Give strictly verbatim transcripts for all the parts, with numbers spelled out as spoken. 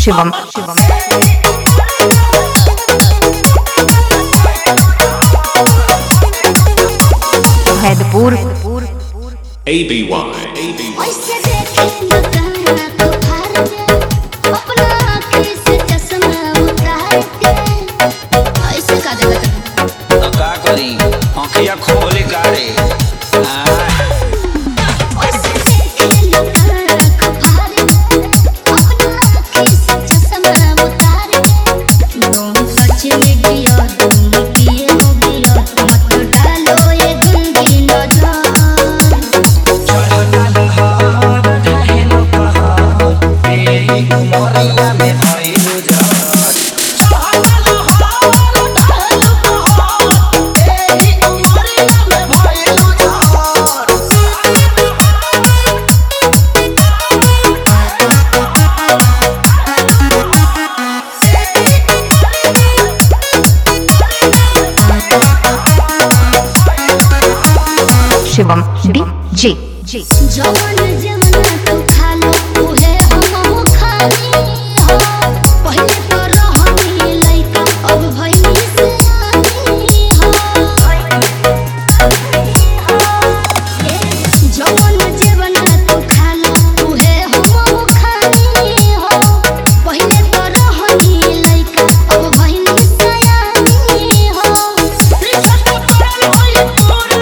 Shivam Shivam हैदपुर A B Y A B Y आँखिया खोले गाड़े शिवम डी जे जे जवन जवन तू खालो उहे हमहु खानी हो पहिले तो रहनी लइका अब भइनी सियानी हो जवन जवन तू खालो उहे हमहु खानी हो पहिले तो रहनी लइका अब भइनी सियानी हो रिश्ता तो करल होई तोरा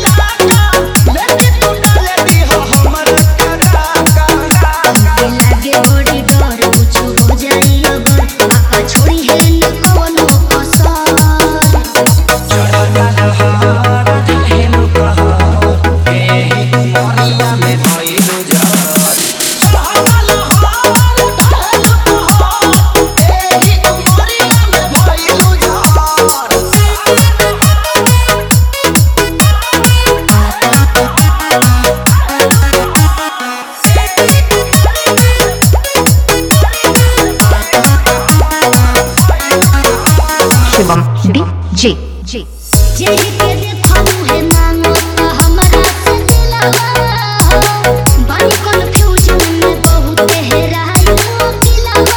शिवम डी जे जे जेही के देखलू है मांगो त हमरा से दिलवा हो बानी कन्फ्यूजन में बहुत हेराई हो दिलवा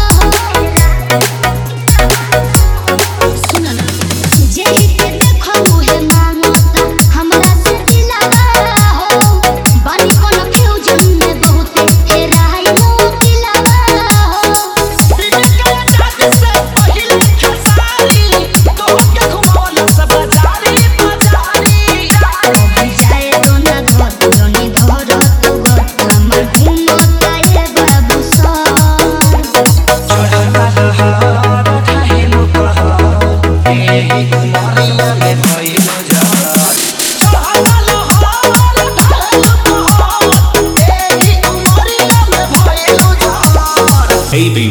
हो सुन ना जेही के देखलू है मांगो त हमरा से दिलवा हो बानी कन्फ्यूजन में बहुत हेराई हो दिलवा हो प्रीत के दाद से पहिले खसारी तो के घुमावल सब जारी बाजारी जाए तो ना घर जोनी घर तो घर हमर घुमता ए बाबू A B